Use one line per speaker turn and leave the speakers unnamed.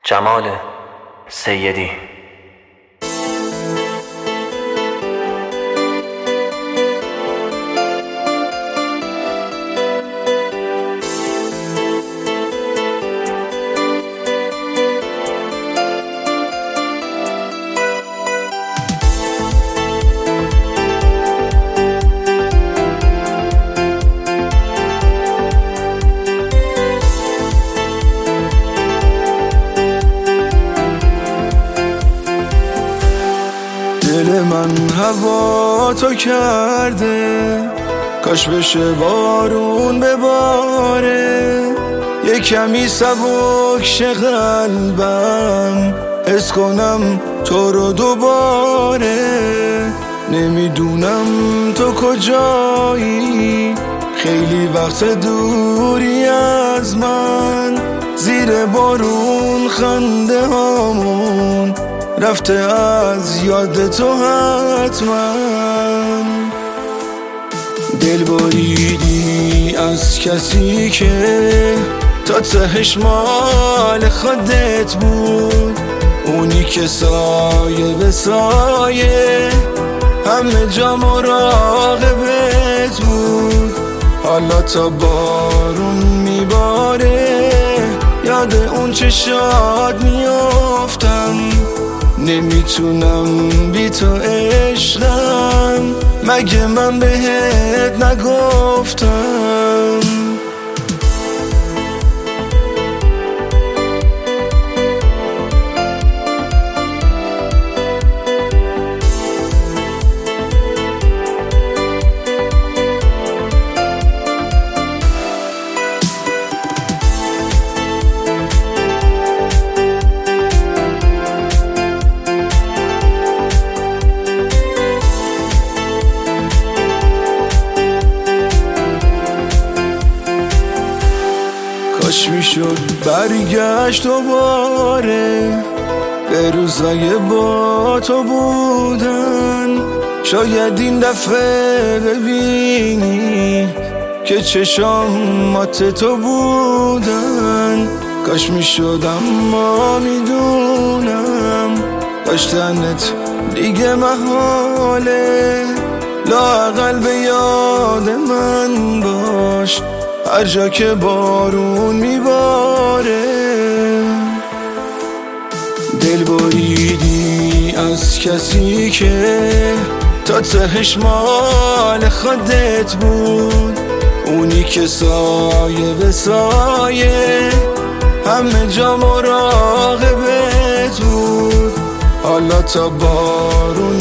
جمال سیدی.
دل من هوا تو کرده، کاش بشه بارون بباره، یه کمی سبک شه قلبم، حس کنم تو رو دوباره. نمیدونم تو کجایی، خیلی وقت دوری از من، زیر بارون خنده هامون رفته از یاد تو حتما. دل بریدی از کسی که تا تهش مال خودت بود، اونی که سایه به سایه همه جا مراقبت بود. حالا تا بارون میباره یاد اون چشات میافتم، نمیتونم بی تو عشقم، مگه من بهت نگفتم؟ کاش میشد برگشت دوباره به روزای با تو بودن، شاید این دفعه ببینی که چشامات تو بودن. کاش میشد اما میدونم داشتنت دیگه محاله، لااقل به یاد من باش هر جا که بارون میباره. دل بریدی از کسی که تا تهش مال خودت بود، اونی که سایه به سایه همه جا مراقبت بود. حالا تا بارون